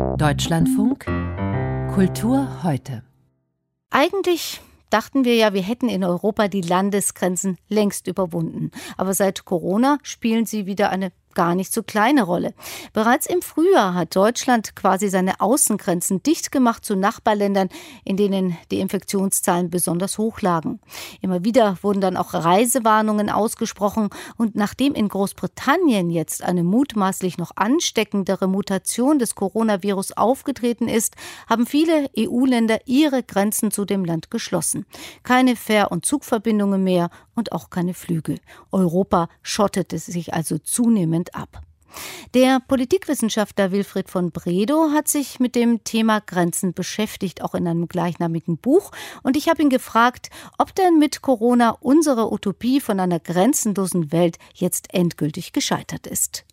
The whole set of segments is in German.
Deutschlandfunk Kultur heute. Eigentlich dachten wir ja, wir hätten in Europa die Landesgrenzen längst überwunden. Aber seit Corona spielen sie wieder eine gar nicht so kleine Rolle. Bereits im Frühjahr hat Deutschland quasi seine Außengrenzen dicht gemacht zu Nachbarländern, in denen die Infektionszahlen besonders hoch lagen. Immer wieder wurden dann auch Reisewarnungen ausgesprochen. Und nachdem in Großbritannien jetzt eine mutmaßlich noch ansteckendere Mutation des Coronavirus aufgetreten ist, haben viele EU-Länder ihre Grenzen zu dem Land geschlossen. Keine Fähr- und Zugverbindungen mehr und auch keine Flüge. Europa schottete sich also zunehmend ab. Der Politikwissenschaftler Wilfried von Bredow hat sich mit dem Thema Grenzen beschäftigt, auch in einem gleichnamigen Buch. Und ich habe ihn gefragt, ob denn mit Corona unsere Utopie von einer grenzenlosen Welt jetzt endgültig gescheitert ist.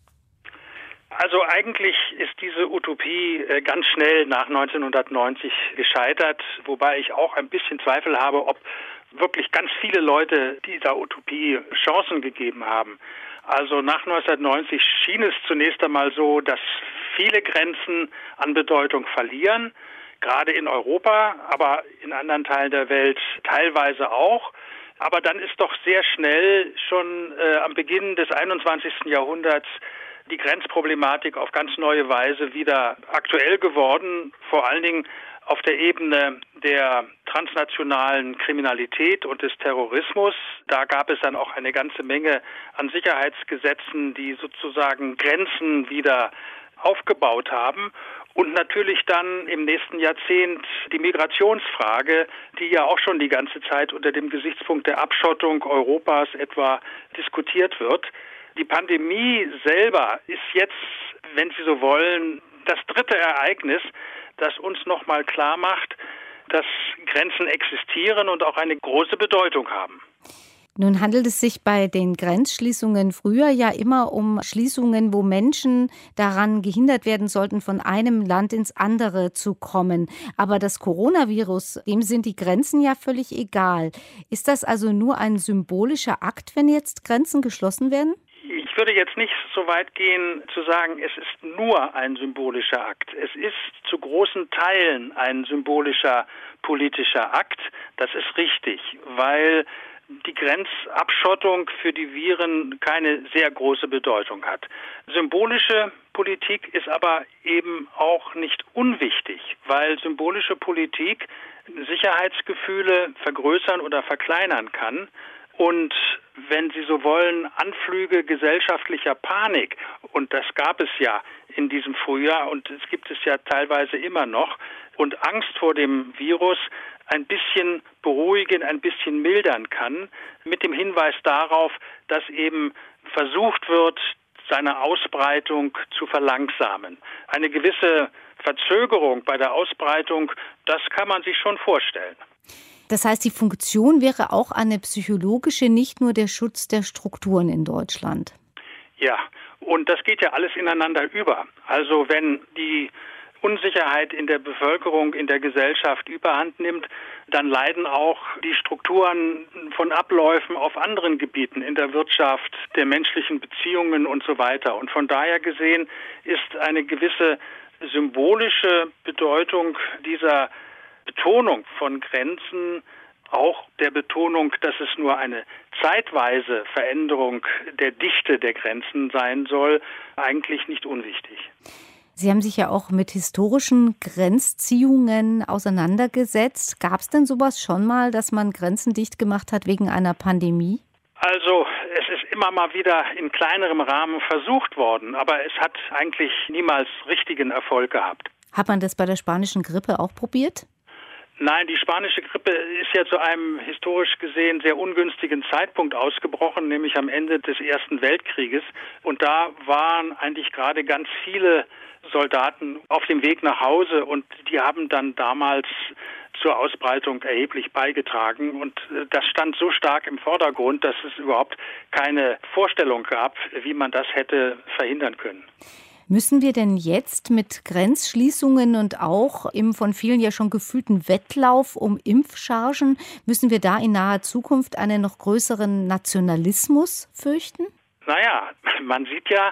Also eigentlich ist diese Utopie ganz schnell nach 1990 gescheitert, wobei ich auch ein bisschen Zweifel habe, ob wirklich ganz viele Leute dieser Utopie Chancen gegeben haben. Also nach 1990 schien es zunächst einmal so, dass viele Grenzen an Bedeutung verlieren, gerade in Europa, aber in anderen Teilen der Welt teilweise auch. Aber dann ist doch sehr schnell schon am Beginn des 21. Jahrhunderts die Grenzproblematik auf ganz neue Weise wieder aktuell geworden, vor allen Dingen auf der Ebene der transnationalen Kriminalität und des Terrorismus. Da gab es dann auch eine ganze Menge an Sicherheitsgesetzen, die sozusagen Grenzen wieder aufgebaut haben. Und natürlich dann im nächsten Jahrzehnt die Migrationsfrage, die ja auch schon die ganze Zeit unter dem Gesichtspunkt der Abschottung Europas etwa diskutiert wird. Die Pandemie selber ist jetzt, wenn Sie so wollen, das dritte Ereignis, das uns nochmal klar macht, dass Grenzen existieren und auch eine große Bedeutung haben. Nun handelt es sich bei den Grenzschließungen früher ja immer um Schließungen, wo Menschen daran gehindert werden sollten, von einem Land ins andere zu kommen. Aber das Coronavirus, dem sind die Grenzen ja völlig egal. Ist das also nur ein symbolischer Akt, wenn jetzt Grenzen geschlossen werden? Ich würde jetzt nicht so weit gehen zu sagen, es ist nur ein symbolischer Akt. Es ist zu großen Teilen ein symbolischer politischer Akt. Das ist richtig, weil die Grenzabschottung für die Viren keine sehr große Bedeutung hat. Symbolische Politik ist aber eben auch nicht unwichtig, weil symbolische Politik Sicherheitsgefühle vergrößern oder verkleinern kann. Und wenn Sie so wollen, Anflüge gesellschaftlicher Panik, und das gab es ja in diesem Frühjahr und es gibt es ja teilweise immer noch, und Angst vor dem Virus ein bisschen beruhigen, ein bisschen mildern kann, mit dem Hinweis darauf, dass eben versucht wird, seine Ausbreitung zu verlangsamen. Eine gewisse Verzögerung bei der Ausbreitung, das kann man sich schon vorstellen. Das heißt, die Funktion wäre auch eine psychologische, nicht nur der Schutz der Strukturen in Deutschland. Ja, und das geht ja alles ineinander über. Also wenn die Unsicherheit in der Bevölkerung, in der Gesellschaft überhand nimmt, dann leiden auch die Strukturen von Abläufen auf anderen Gebieten, in der Wirtschaft, der menschlichen Beziehungen und so weiter. Und von daher gesehen ist eine gewisse symbolische Bedeutung dieser Betonung von Grenzen, auch der Betonung, dass es nur eine zeitweise Veränderung der Dichte der Grenzen sein soll, eigentlich nicht unwichtig. Sie haben sich ja auch mit historischen Grenzziehungen auseinandergesetzt. Gab es denn sowas schon mal, dass man Grenzen dicht gemacht hat wegen einer Pandemie? Also es ist immer mal wieder in kleinerem Rahmen versucht worden, aber es hat eigentlich niemals richtigen Erfolg gehabt. Hat man das bei der spanischen Grippe auch probiert? Nein, die spanische Grippe ist ja zu einem historisch gesehen sehr ungünstigen Zeitpunkt ausgebrochen, nämlich am Ende des Ersten Weltkrieges. Und da waren eigentlich gerade ganz viele Soldaten auf dem Weg nach Hause und die haben dann damals zur Ausbreitung erheblich beigetragen. Und das stand so stark im Vordergrund, dass es überhaupt keine Vorstellung gab, wie man das hätte verhindern können. Müssen wir denn jetzt mit Grenzschließungen und auch im von vielen ja schon gefühlten Wettlauf um Impfchargen, müssen wir da in naher Zukunft einen noch größeren Nationalismus fürchten? Naja, man sieht ja,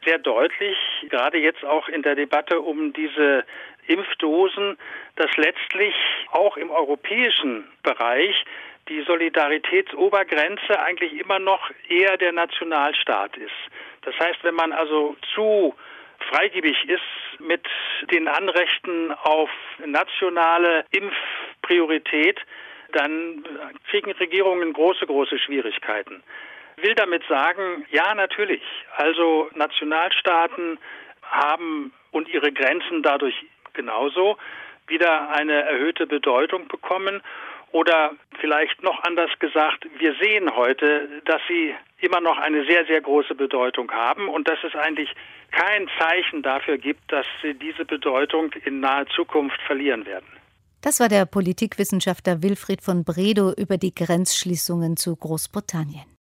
sehr deutlich, gerade jetzt auch in der Debatte um diese Impfdosen, dass letztlich auch im europäischen Bereich die Solidaritätsobergrenze eigentlich immer noch eher der Nationalstaat ist. Das heißt, wenn man also zu freigebig ist mit den Anrechten auf nationale Impfpriorität, dann kriegen Regierungen große Schwierigkeiten. Ich will damit sagen, ja, natürlich. Also Nationalstaaten haben und ihre Grenzen dadurch genauso wieder eine erhöhte Bedeutung bekommen. Oder vielleicht noch anders gesagt, wir sehen heute, dass sie immer noch eine sehr große Bedeutung haben und dass es eigentlich kein Zeichen dafür gibt, dass sie diese Bedeutung in naher Zukunft verlieren werden. Das war der Politikwissenschaftler Wilfried von Bredow über die Grenzschließungen zu Großbritannien.